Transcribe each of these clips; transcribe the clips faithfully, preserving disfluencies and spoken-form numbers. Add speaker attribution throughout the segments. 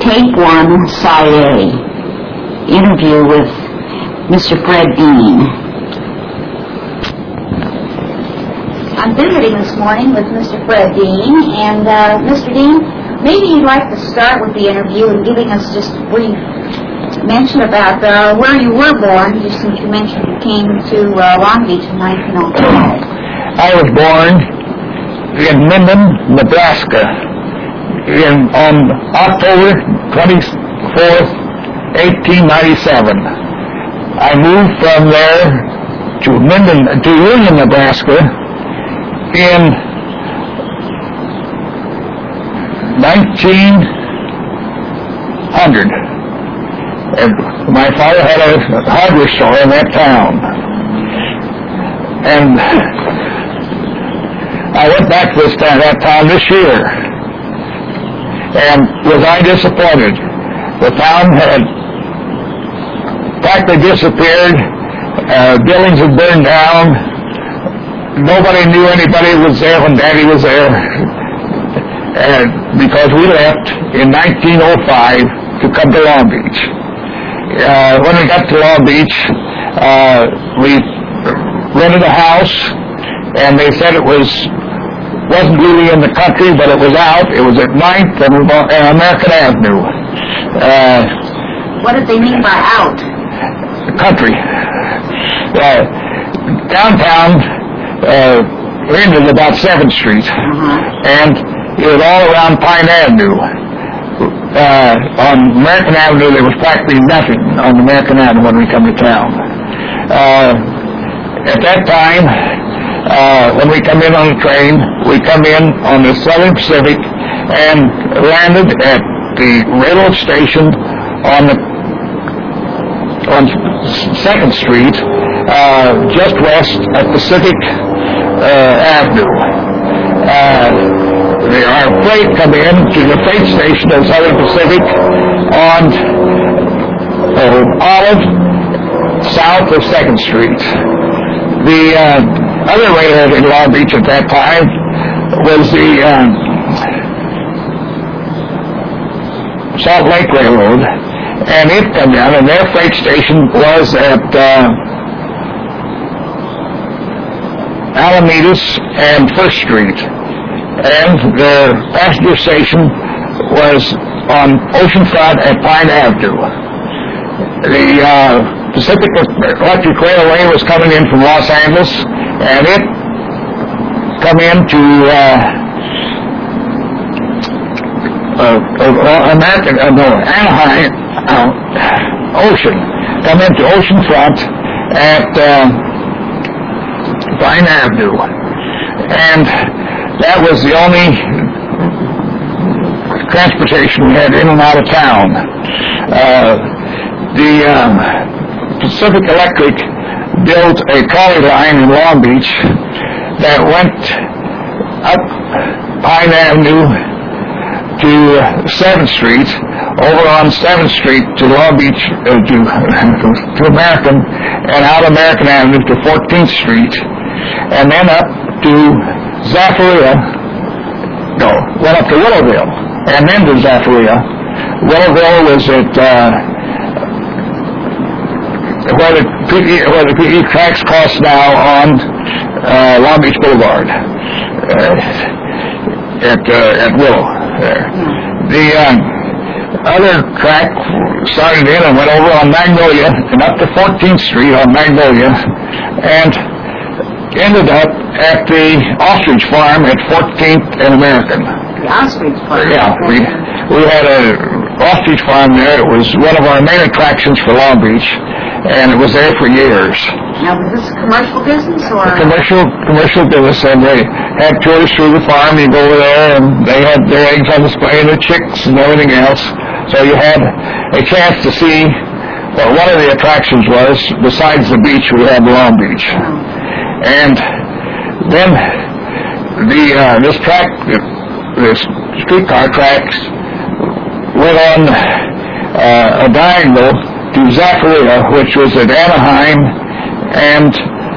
Speaker 1: Tape one, Side A, interview with Mister Fred Dean. I'm visiting this morning with Mister Fred Dean, and uh, Mister Dean, maybe you'd like to start with the interview and giving us just a brief mention about uh, where you were born, just since you mentioned you came to uh, Long Beach in nineteen oh five.
Speaker 2: I was born in Minden, Nebraska, in on October twenty-fourth, eighteen ninety-seven. I moved from there to Minden, to Union, Nebraska, in nineteen hundred. And my father had a hardware store in that town. And I went back to this town, that town this year. And was I disappointed? The town had practically disappeared. Uh, buildings had burned down. Nobody knew anybody was there when Daddy was there. And because we left in nineteen oh five to come to Long Beach. Uh, when we got to Long Beach, uh, we rented a house, and they said it was wasn't really in the country, but it was out. It was at ninth and American Avenue. Uh,
Speaker 1: what did they mean by out?
Speaker 2: Country. Uh, downtown, uh, we ended about seventh Street, uh-huh. and it was all around Pine Avenue. Uh, on American Avenue, there was practically nothing on American Avenue when we come to town. Uh, at that time, uh, when we come in on the train, we come in on the Southern Pacific and landed at the railroad station on the on second Street, uh, just west of Pacific uh, Avenue. Uh, Our freight come in to the freight station of Southern Pacific on uh, Olive, south of second Street. The uh, other railroad in Long Beach at that time was the uh, Salt Lake Railroad, and it come down, and their freight station was at uh, Alamedas and First Street. And the passenger station was on Oceanfront at Pine Avenue. The uh, Pacific Electric Railway was coming in from Los Angeles, and it come into uh, uh, uh, American, uh, no, Anaheim, uh, Ocean, come into Oceanfront at uh, Pine Avenue. And that was the only transportation we had in and out of town. Uh, the um, Pacific Electric built a trolley line in Long Beach that went up Pine Avenue to seventh Street, over on seventh Street to Long Beach, uh, to, to American, and out American Avenue to fourteenth Street, and then up to Zaffaria, no, went up to Willowville, and then to Zaffaria. Willowville was at uh, where the P E, where the P E tracks cross now on uh, Long Beach Boulevard, uh, at uh, at Willow there. The uh, other track started in and went over on Magnolia and up to fourteenth Street on Magnolia, and ended up at the Ostrich Farm at fourteenth and American.
Speaker 1: The Ostrich Farm?
Speaker 2: Yeah, we, we had a Ostrich Farm there. It was one of our main attractions for Long Beach, and it was there for years.
Speaker 1: Now, was this a commercial business or?
Speaker 2: A commercial, commercial business, and they had tours through the farm. You go over there, and they had their eggs on display, and the chicks and everything else. So you had a chance to see what one of the attractions was, besides the beach we had in Long Beach. Oh. And then the uh, this track, this streetcar tracks, went on uh, a diagonal to Zaffaria, which was at Anaheim and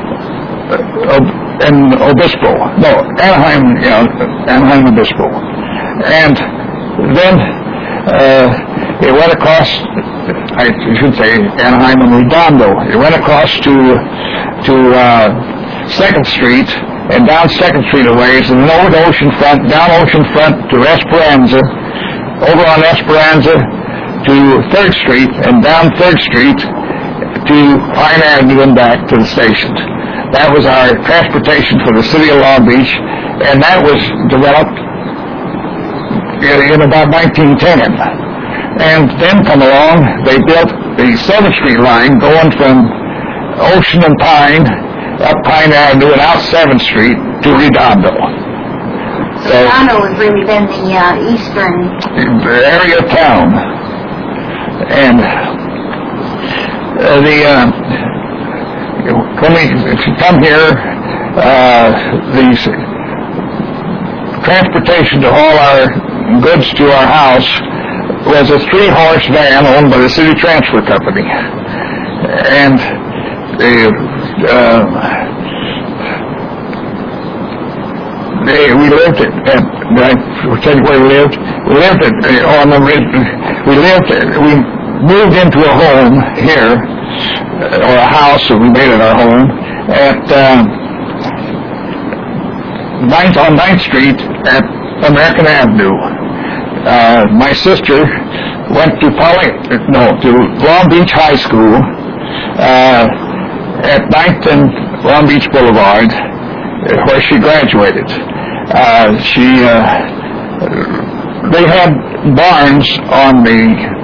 Speaker 2: uh, and Obispo. No, Anaheim, you know, Anaheim Obispo. And then uh, it went across, I should say, Anaheim and Redondo. It went across to to uh, Second Street and down Second Street a ways, and then over to Ocean Front, down Ocean Front to Esperanza, over on Esperanza to Third Street, and down Third Street to Pine Avenue and back to the station. That was our transportation for the city of Long Beach, and that was developed in, in about nineteen ten. And then come along, they built the seventh Street line going from Ocean and Pine, up Pine Avenue and out seventh Street to Redondo.
Speaker 1: So Redondo has really been the uh, eastern
Speaker 2: area of town. And uh, the uh, when we come here, uh, the transportation to all our goods to our house was a three-horse van owned by the City Transfer Company. And they, uh, they, we lived at, at I tell you where we lived. We lived at, uh, on the, we lived, we moved into a home here, or a house that we made it our home, at uh, ninth, on ninth Street at American Avenue. Uh, my sister went to Poly, no, to Long Beach High School uh, at ninth and Long Beach Boulevard, where she graduated. Uh, she, uh, they had barns on the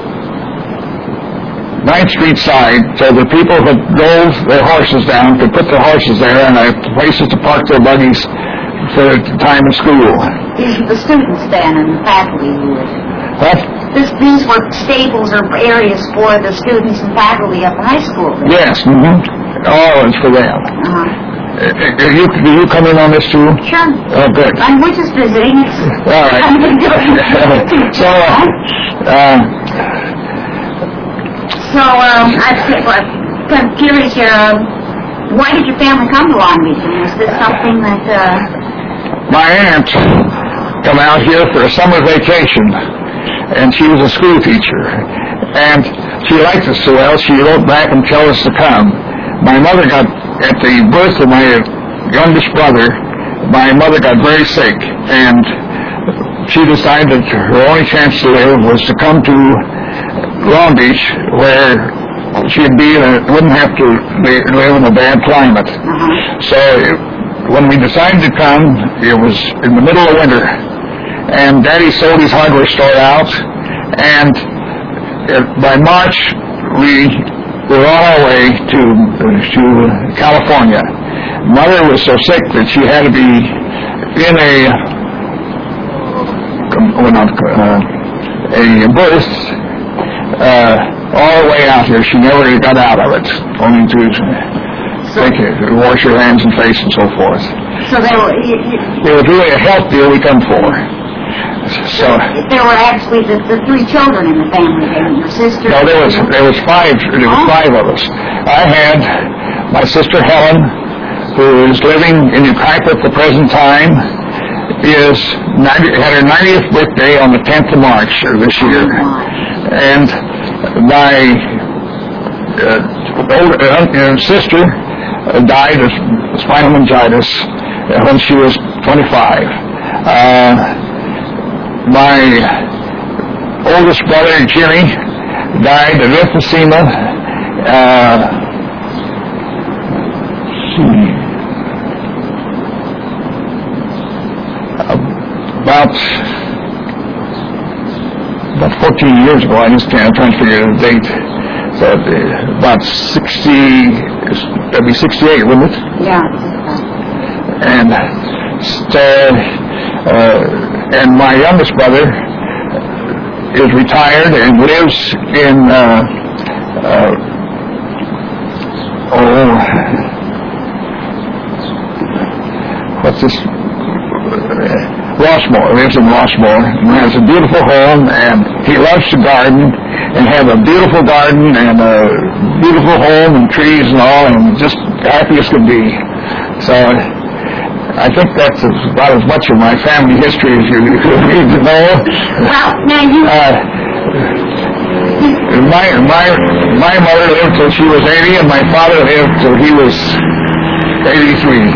Speaker 2: ninth Street side, so the people that drove their horses down could put their horses there and have places to park their buggies for time in school.
Speaker 1: These were the students then and the faculty who would...
Speaker 2: What?
Speaker 1: This, these were stables or areas for the students and faculty up in high school. Then.
Speaker 2: Yes, mm-hmm. All it's for them.
Speaker 1: Uh-huh.
Speaker 2: Uh, you, do you come in on this too?
Speaker 1: Sure.
Speaker 2: Oh, good.
Speaker 1: And we're just visiting.
Speaker 2: All right.
Speaker 1: I'm doing
Speaker 2: so, uh, uh,
Speaker 1: So, um, I'm kind of curious here, um, why did your family come to Long Beach? And was this something that, uh...
Speaker 2: my aunt come out here for a summer vacation, and she was a school teacher. And she liked us so well, she wrote back and told us to come. My mother got, at the birth of my youngest brother, my mother got very sick, and she decided that her only chance to live was to come to Long Beach, where she'd be in a, wouldn't have to live in a bad climate.
Speaker 1: Uh-huh.
Speaker 2: So it, when we decided to come, it was in the middle of winter, and Daddy sold his hardware store out, and it, by March we were on our way to to California. Mother was so sick that she had to be in a well, not, uh, a berth uh, all the way out here. She never got out of it, only to take it, wash your hands and face and so forth.
Speaker 1: So they were... You, you,
Speaker 2: it was really a health deal we come for. So
Speaker 1: there were actually the, the three children in the family, and your sister...
Speaker 2: No, there was there was five. There was
Speaker 1: oh.
Speaker 2: five of us. I had my sister Helen, who is living in New Kuiper at the present time, is ninety, had her ninetieth birthday on the tenth of March of this year, and my uh, older uh, sister uh, died of spinal meningitis uh, when she was twenty-five. Uh, my oldest brother Jimmy died of emphysema. Uh, About about fourteen years ago, I just can't. I'm trying to figure the date. So uh, about sixty, that'd be sixty-eight, wouldn't it?
Speaker 1: Yeah.
Speaker 2: And so, uh, and my youngest brother is retired and lives in uh, uh, oh, what's this? Rossmore, lives in Rossmore, and has a beautiful home, and he loves to garden, and have a beautiful garden, and a beautiful home, and trees and all, and just happy as could be. So, I think that's about as much of my family history as you need to know.
Speaker 1: Well, now you...
Speaker 2: Uh, my, my, my mother lived till she was eighty, and my father lived till he was eighty-three.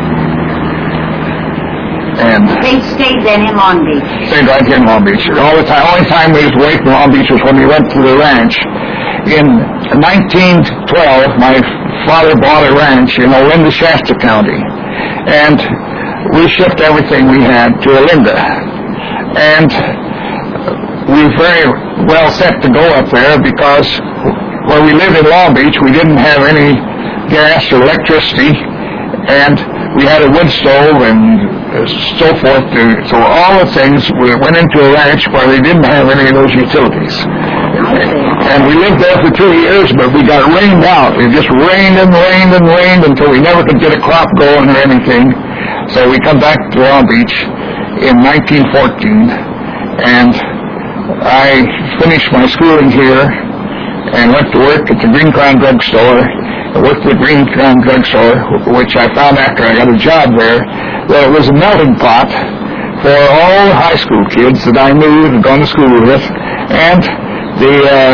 Speaker 2: And
Speaker 1: they stayed then in Long Beach?
Speaker 2: Stayed right here in Long Beach. All the time, only time we was away from Long Beach was when we went to the ranch. In nineteen twelve, my father bought a ranch in Olinda, Shasta County, and we shipped everything we had to Olinda. And we were very well set to go up there because where we lived in Long Beach, we didn't have any gas or electricity, and we had a wood stove and so forth. So all the things we went into a ranch where they didn't have any of those utilities. And we lived there for two years, but we got rained out. It just rained and rained and rained until we never could get a crop going or anything. So we come back to Long Beach in nineteen fourteen, and I finished my schooling here and went to work at the Green Crown Drug Store. I worked at the Green Crown Drug Store, which I found after I got a job there, that it was a melting pot for all the high school kids that I knew and had gone to school with, and the uh,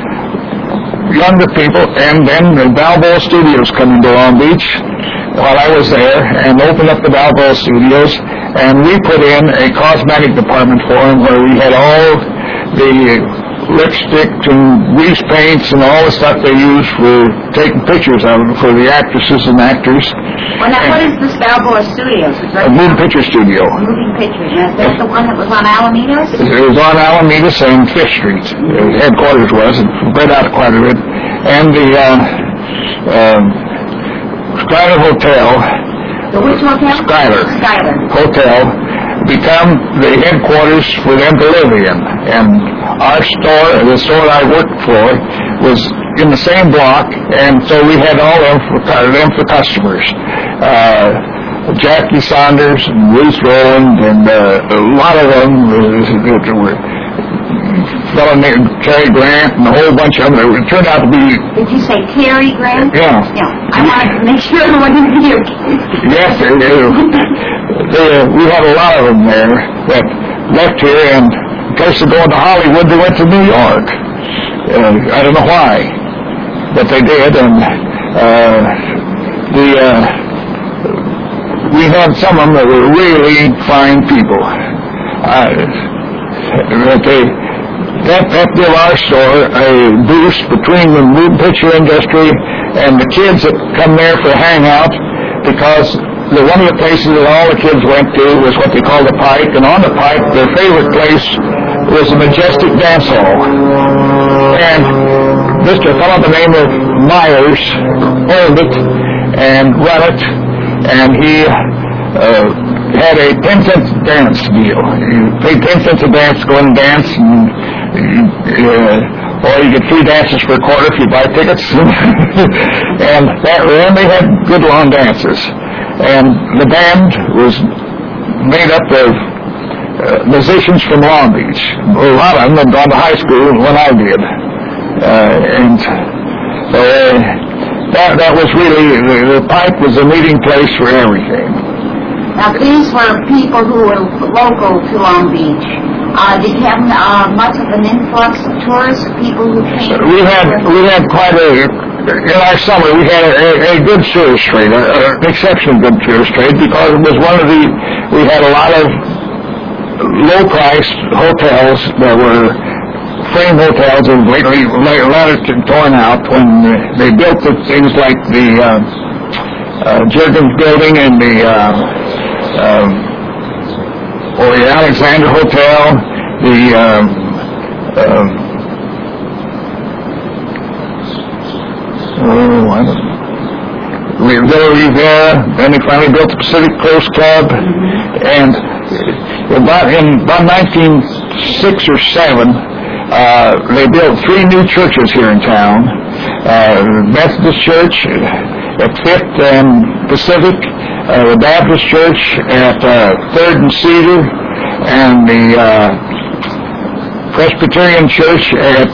Speaker 2: younger people, and then the Balboa Studios come into Long Beach while I was there, and opened up the Balboa Studios, and we put in a cosmetic department for them where we had all the lipstick and grease paints and all the stuff they use for taking pictures of them for the actresses and actors.
Speaker 1: Well, now, what is this Balboa Studios?
Speaker 2: A moving picture studio.
Speaker 1: Moving pictures. Now, is that the one that was on Alameda?
Speaker 2: It was on Alameda and Fifth Street. The headquarters was, and spread out quite a bit. And the uh, um, Schuyler Hotel.
Speaker 1: The which hotel?
Speaker 2: Schuyler.
Speaker 1: Schuyler.
Speaker 2: Hotel become the headquarters for them to live in. And our store, the store I worked for, was in the same block, and so we had all of them for, them for customers. Uh, Jackie Saunders and Ruth Rowland, and uh, a lot of them uh, were a fellow named Cary Grant, and a whole bunch of them. It turned out to be...
Speaker 1: Did you say Cary Grant?
Speaker 2: Yeah.
Speaker 1: Yeah. I wanted to make sure it wasn't you.
Speaker 2: Yes, they, they, they, we had a lot of them there that left here, and instead of going to Hollywood, they went to New York. Uh, I don't know why, but they did, and uh, the uh, we had some of them that were really fine people. Uh, that they that that gave our store a boost between the moving picture industry and the kids that come there for hangout, because the one of the places that all the kids went to was what they called the Pike, and on the Pike, their favorite place was the Majestic Dance Hall. And Mister fellow by the name of Myers owned it and run it, and he uh, had a ten cents dance deal. You paid ten cents a dance to go in and dance, and uh, or you get free dances for a quarter if you buy tickets. And that and they had good long dances. And the band was made up of uh, musicians from Long Beach. A lot of them had gone to high school when I did. Uh, and so uh, that, that was really, the, the Pike was a meeting place for everything.
Speaker 1: Now, these were people who were local to Long Beach. Uh, did you have uh, much of an influx of tourists, people who came?
Speaker 2: We had, we had quite a, in our summer, we had a, a good tourist trade, an exceptionally good tourist trade, because it was one of the, we had a lot of low-priced hotels that were frame hotels that were lately, a lot of torn out when they built the things like the uh, uh, Juergens Building and the uh, um, or the Alexander Hotel, the um, um, oh, I don't know, Villa Rivera. Then they finally built the Pacific Coast Club, and about in about nineteen oh six or seven, uh, they built three new churches here in town: uh, Methodist Church at Fifth and Pacific, uh, the Baptist Church at uh, Third and Cedar, and the uh, Presbyterian Church at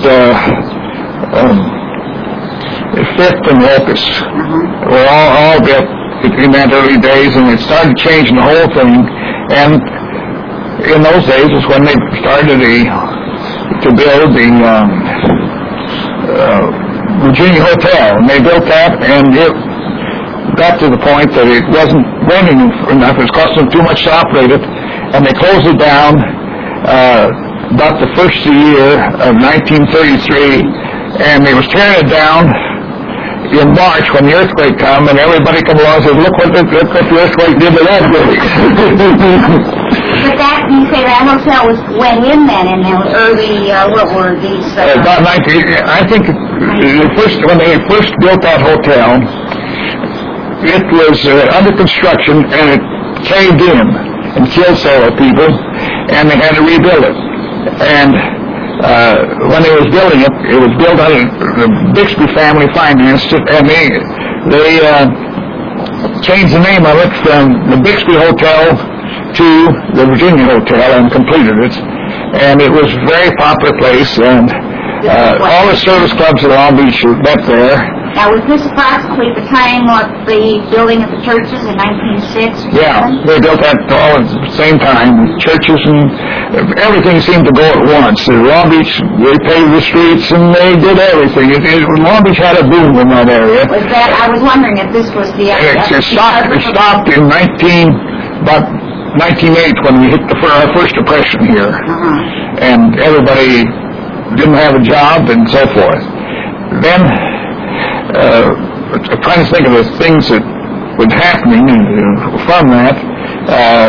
Speaker 2: uh, um, Fifth and Locust. Mm-hmm. Were all, all built in that early days, and it started changing the whole thing. And in those days is when they started the, to build the um, uh, Virginia Hotel, and they built that, and it got to the point that it wasn't running enough. It was costing them too much to operate it, and they closed it down uh, about the first year of nineteen thirty-three, and they was tearing it down in March when the earthquake come, and everybody come along and said, look what the, look what the earthquake did to that building.
Speaker 1: But that, you say that hotel was went in then in the early, uh, what were these? Uh,
Speaker 2: uh, about nineteen, I think the first, when they first built that hotel, it was uh, under construction, and it caved in and killed several people, and they had to rebuild it. And uh, when they was building it, it was built out of the Bixby family financed it, and they they uh, changed the name of it from the Bixby Hotel to the Virginia Hotel and completed it. And it was a very popular place, and uh, all the service clubs at Long Beach met there.
Speaker 1: Now, was this approximately the time of the building of the churches in nineteen oh six?
Speaker 2: Yeah, they built that all at the same time. Churches and everything seemed to go at once. In Long Beach, they paved the streets and they did everything. It, it, Long Beach had a boom in that area.
Speaker 1: Was that? I was wondering if this was the.
Speaker 2: It,
Speaker 1: uh,
Speaker 2: it stopped. It stopped in nineteen about nineteen oh eight when we hit the our first depression here,
Speaker 1: uh-huh.
Speaker 2: and everybody didn't have a job and so forth. Then. Uh, I'm trying to think of the things that were happening uh, from that. Uh,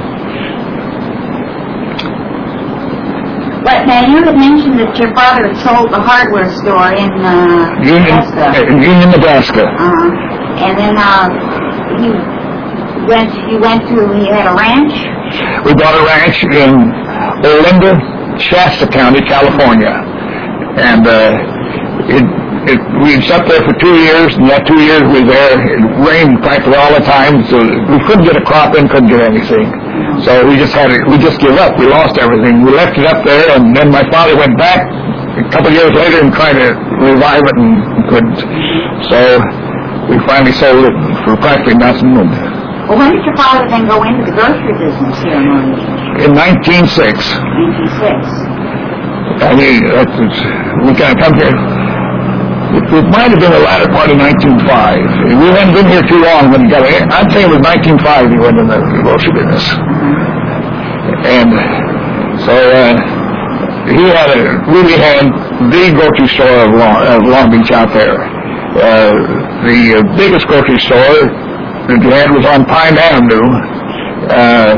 Speaker 1: but now you had mentioned that your father had sold the hardware store in uh,
Speaker 2: Union,
Speaker 1: Nebraska.
Speaker 2: Uh, Union, Nebraska.
Speaker 1: Uh-huh. And then uh, you went. You went to. You had a ranch.
Speaker 2: We bought a ranch in Olinda, Shasta County, California, and uh, it. It, we sat there for two years, and that two years we were there. It rained practically all the time, so we couldn't get a crop in, couldn't get anything. So we just had it. We just gave up. We lost everything. We left it up there, and then my father went back a couple of years later and tried to revive it, and couldn't. So we finally sold it for practically nothing.
Speaker 1: Well, when did your father then go into the grocery business here in Long Beach?
Speaker 2: In nineteen oh six.
Speaker 1: nineteen oh six.
Speaker 2: I mean, that's, we kind of come here. It, it might have been the latter part of nineteen oh five. We hadn't been here too long when he got in. I'd say it was nineteen oh five he went in the grocery business. And so uh, he had a, really had the grocery store of Long, of Long Beach out there. Uh, the uh, biggest grocery store that he had was on Pine Avenue uh,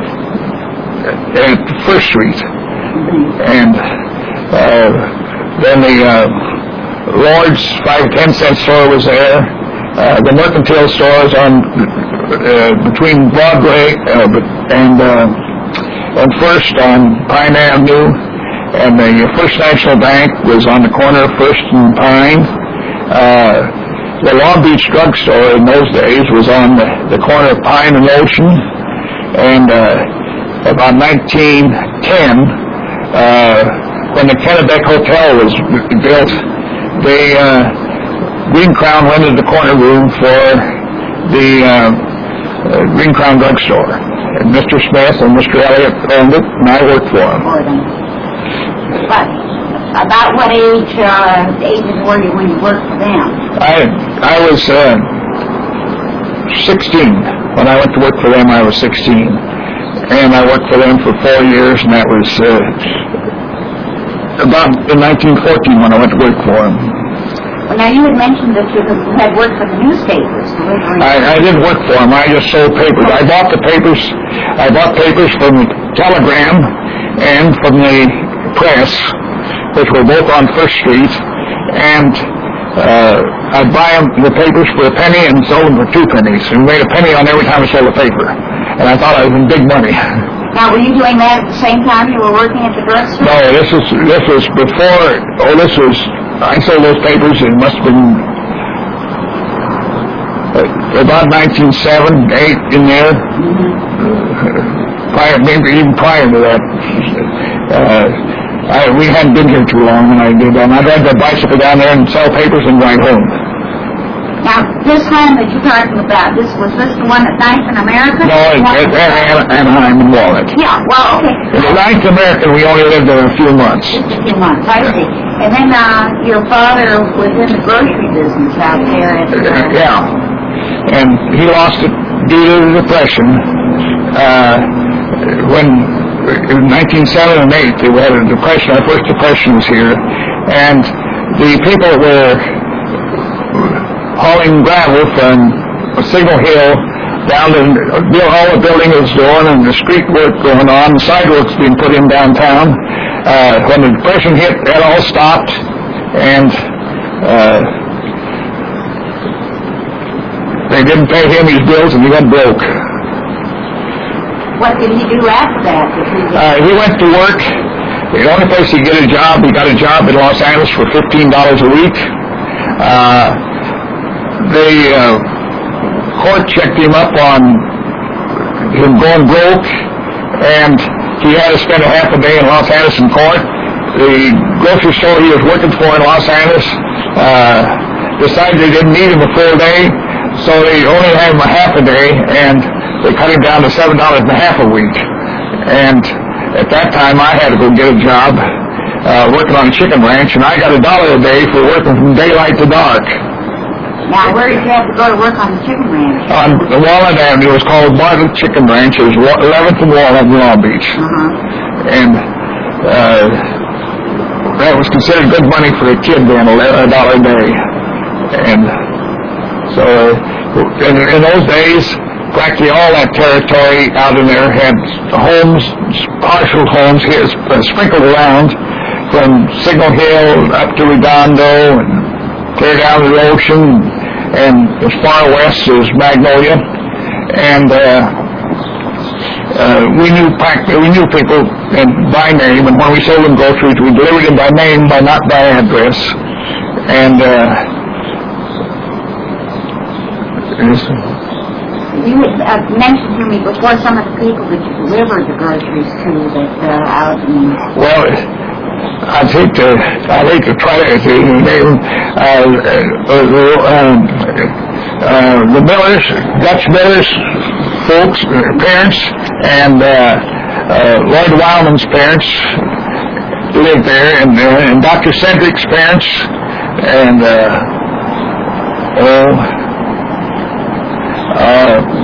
Speaker 2: at First Street. And uh, then the uh, Lord's five ten cent store was there. Uh, the mercantile stores on uh, between Broadway uh, and uh, and First on Pine Avenue, and the First National Bank was on the corner of First and Pine. Uh, the Long Beach drugstore in those days was on the, the corner of Pine and Ocean, and uh, about nineteen ten, uh, when the Kennebec Hotel was built, they, uh, Green Crown rented the corner room for the uh, uh, Green Crown drugstore. And Mister Smith and Mister Elliott owned it, and I worked for them.
Speaker 1: But about what age, uh, ages were you when you worked for them?
Speaker 2: I I was uh, sixteen. When I went to work for them, I was sixteen. And I worked for them for four years, and that was uh, about in nineteen fourteen when I went to work for them.
Speaker 1: Well, now you had mentioned that you had worked for the newspapers.
Speaker 2: I, I didn't work for them. I just sold papers. I bought the papers. I bought papers from the Telegram and from the Press, which were both on First Street. And uh, I'd buy them, the papers for a penny and sold them for two pennies. And made a penny on every time I sold a paper. And I thought I was in big money.
Speaker 1: Now, were you doing that at the same time you were working at the drugstore?
Speaker 2: No, this was this was before. Oh, this was. I sold those papers. It must have been uh, about nineteen oh seven, eight in there. Mm-hmm. Prior, maybe even prior to that. Uh, I, we hadn't been here too long when I did that. And I'd ride the bicycle down there and sell papers and ride home.
Speaker 1: Now, this home that you're talking about, this was this the one at Ninth and American?
Speaker 2: No, it's at Anaheim and Walnut.
Speaker 1: Yeah, well, okay.
Speaker 2: The Ninth American, we only lived there a few months.
Speaker 1: Just a few months, I see. And then uh, your father was in the grocery business out there. At, uh,
Speaker 2: yeah. And he lost it due to the Depression. Uh, when in nineteen seven and eight, we had a depression. Our first depression was here, and the people that were hauling gravel from Signal Hill down to all the building was doing and the street work going on, the sidewalks being put in downtown. Uh, when the Depression hit, that all stopped, and uh, they didn't pay him his bills, and he went broke.
Speaker 1: What did he do after that? Did he,
Speaker 2: uh, he went to work. The only place he could get a job, he got a job in Los Angeles for fifteen dollars a week. Uh, the uh, court checked him up on him going broke, and he had to spend a half a day in Los Angeles in court. The grocery store he was working for in Los Angeles uh, decided they didn't need him a full day, so they only had him a half a day, and they cut him down to seven dollars and a half a week. And at that time, I had to go get a job uh, working on a chicken ranch, and I got a dollar a day for working from daylight to dark.
Speaker 1: Now, where did you have to go to work on the chicken ranch?
Speaker 2: On the Walnut Avenue. It was called Bartlett Chicken Ranch. It was eleventh and Walnut in Long Beach.
Speaker 1: Uh-huh.
Speaker 2: And uh, that was considered good money for a kid then, a dollar a day. And so in, in those days, practically all that territory out in there had homes, partial homes here, uh, sprinkled around from Signal Hill up to Redondo and clear down to the ocean, and as far west as Magnolia. And uh, uh, we knew we knew people and by name, and when we sold them groceries, we delivered them by name, by not by address. And uh,
Speaker 1: you had uh, mentioned to me before some of the people that you delivered the groceries to that uh, out in...
Speaker 2: Well, I'd hate to, I'd hate to try to name uh, uh, um, uh, the Millers, Dutch Millers, folks, uh, parents, and uh, uh, Lloyd Wildman's parents lived there, and, uh, and Doctor Cedric's parents, and uh, oh, uh,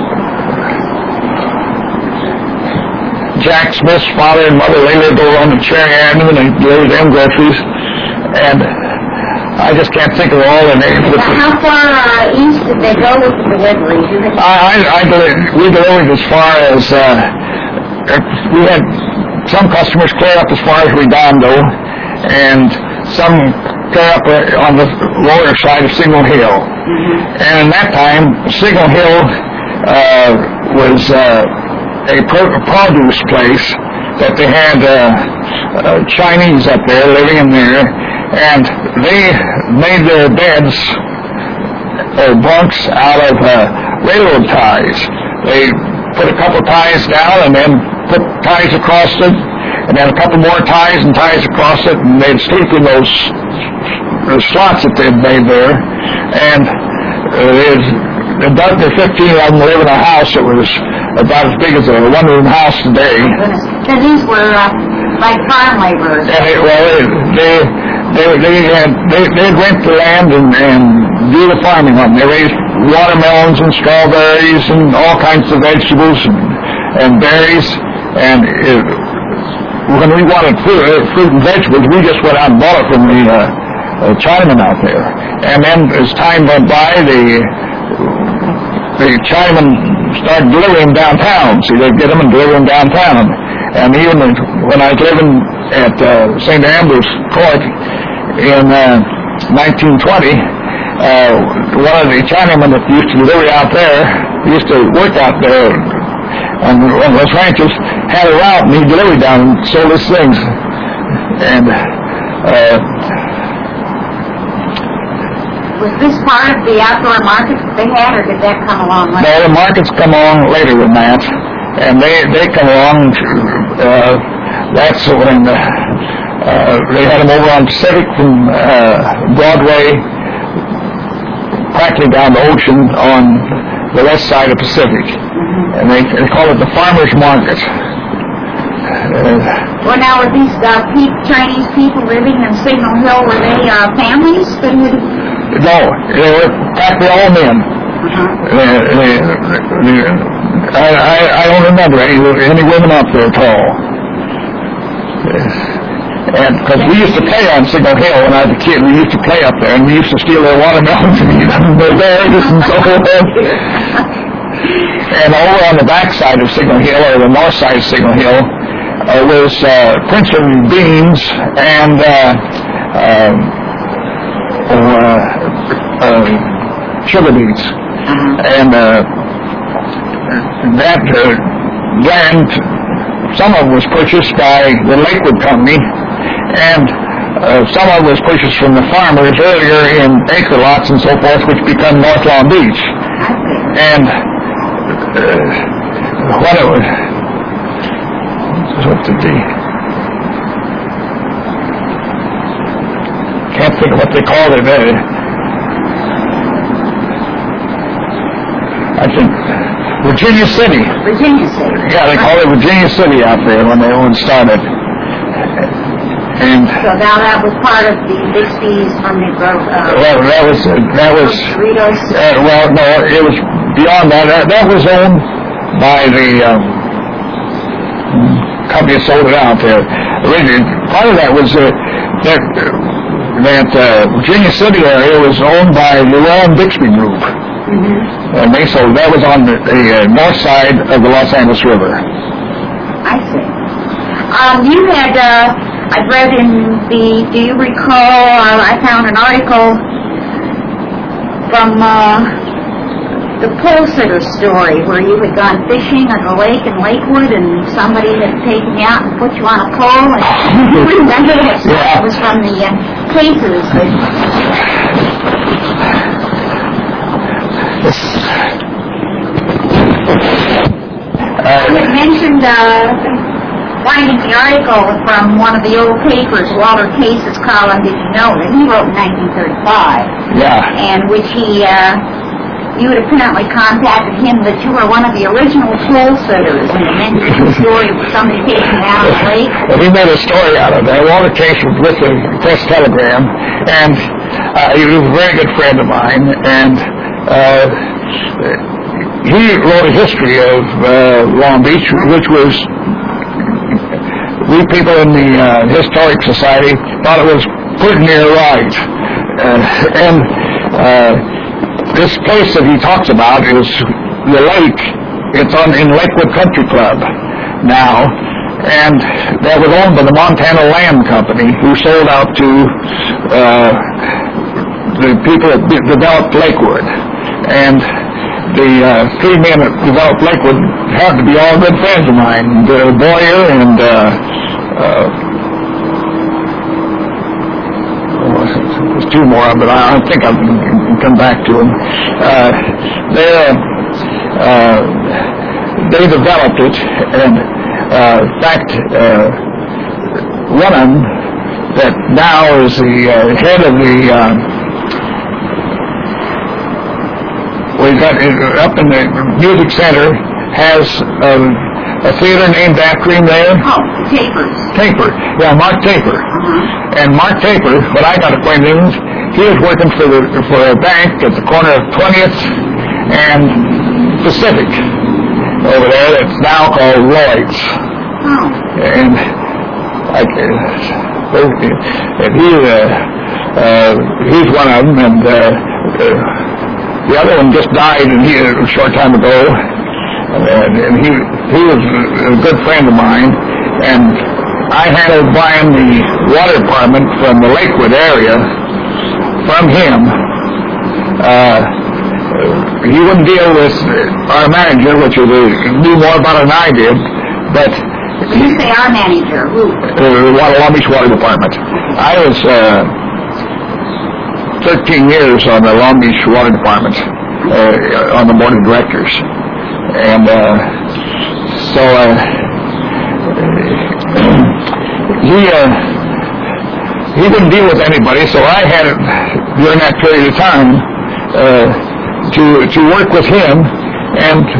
Speaker 2: Jack Smith's father and mother, they lived over on the Cherry Avenue, and they delivered them groceries. And I just can't think of all the names.
Speaker 1: Now, how far uh, east did they go with the deliveries?
Speaker 2: I, I, I delivered, we delivered as far as, uh, we had some customers clear up as far as Redondo, and some clear up on the lower side of Signal Hill. Mm-hmm. And in that time, Signal Hill uh, was... Uh, a produce place that they had uh, uh, Chinese up there living in there, and they made their beds or bunks out of uh, railroad ties. They put a couple ties down and then put ties across it, and then a couple more ties and ties across it, and they'd sleep in those, those slots that they'd made there. And uh, there's a dozen or fifteen of them live in a house that was about as big as a one-room house today.
Speaker 1: So these were uh, like farm laborers.
Speaker 2: And it, well, they they they had they they'd rent the land and, and do the farming on. They raised watermelons and strawberries and all kinds of vegetables and, and berries. And it, when we wanted fruit, uh, fruit and vegetables, we just went out and bought it from the uh, uh, Chinamen out there. And then as time went by, the the Chinamen started delivering downtown. See, they'd get them and deliver them downtown. And even when I was living at uh, Saint Ambrose Court in uh, nineteen twenty, uh, one of the Chinamen that used to deliver out there, used to work out there on one of those ranches, had a route, and he delivered down and sold his things. And uh,
Speaker 1: was this part of the outdoor markets that they had, or did that come along later?
Speaker 2: No, the markets come along later than that. And they, they come along, uh, that's when uh, uh, they had them over on Pacific from uh, Broadway, practically down the ocean on the west side of Pacific. Mm-hmm. And they, they call it the Farmer's Market. Uh,
Speaker 1: well, now, were these uh, pe- Chinese people living in Signal Hill, were they uh, families that would...
Speaker 2: No, they were practically all men. Uh-huh. Uh, they, they, I, I, I don't remember any, any women up there at all. Uh, and because we used to play on Signal Hill when I was a kid, we used to play up there, and we used to steal their watermelons and eat them. They're berries and so forth. And over on the back side of Signal Hill, or the north side of Signal Hill, uh, was uh, Princeton beans and uh, uh, uh, uh, sugar beets. Uh-huh. And uh, that uh, land, some of it was purchased by the Lakewood Company, and uh, some of it was purchased from the farmers earlier in acre lots and so forth, which become North Long Beach. And uh, what it was, what did they, can't think of what they called it. Uh, I think Virginia City.
Speaker 1: Virginia City.
Speaker 2: Yeah, they called it Virginia City out there when they when it started. And
Speaker 1: so now that was part of the Bixby's from the grove. Uh,
Speaker 2: well, that was uh, that was.
Speaker 1: Doritos.
Speaker 2: Uh, well, no, it was beyond that. That, that was owned by the um, company that sold it out there. Originally, part of that was uh, that that uh, Virginia City area was owned by the Llewellyn Bixby Group. Mm-hmm. And they sold, that was on the, the uh, north side of the Los Angeles River.
Speaker 1: I see. Um, you had, uh, I've read in the, do you recall, uh, I found an article from uh, the pole sitter story where you had gone fishing on the lake in Lakewood and somebody had taken you out and put you on a pole. And you remember that story? Yeah. It was from the uh, cases. Uh, you had mentioned uh, finding the article from one of the old papers, Walter Case's column, Did You Know That? He wrote in nineteen thirty-five. Yeah. And which he, uh, you had apparently contacted him that you were one of the original pole sitters, and you mentioned the story of somebody taking you out of the lake.
Speaker 2: Well, he made a story out of that. Walter Case was with the Press Telegram, and uh, he was a very good friend of mine, and Uh, he wrote a history of uh, Long Beach, which was, we people in the uh, Historic Society thought it was pretty near right. Uh, and uh, this place that he talks about is the lake. It's on in Lakewood Country Club now, and that was owned by the Montana Land Company, who sold out to uh, the people that developed Lakewood. And the uh, three men that developed Lakewood had to be all good friends of mine. Uh, Boyer and uh, uh, oh, there's two more, but I, I think I can come back to them. Uh, they uh, they developed it, and uh, in fact, uh, one of them that now is the uh, head of the uh, we got up in the music center has um, a theater named after him there.
Speaker 1: Oh, Tapers.
Speaker 2: Taper, yeah, Mark Taper. Uh-huh. And Mark Taper, when I got acquainted with him, he was working for the for a bank at the corner of twentieth and Pacific over there. That's now called Lloyd's.
Speaker 1: Oh.
Speaker 2: And I, and he uh, uh, he's one of them, and. Uh, uh, The other one just died and he, a short time ago, and, and he he was a good friend of mine, and I handled buying the water department from the Lakewood area from him. Uh, he wouldn't deal with our manager, which was a, knew more about it than I did, but...
Speaker 1: When you say our manager, who?
Speaker 2: The uh, Long Beach Water Department. I was... Uh, thirteen years on the Long Beach Water Department, uh, on the board of directors. And uh, so uh, he uh, he didn't deal with anybody, so I had it during that period of time, uh, to to work with him, and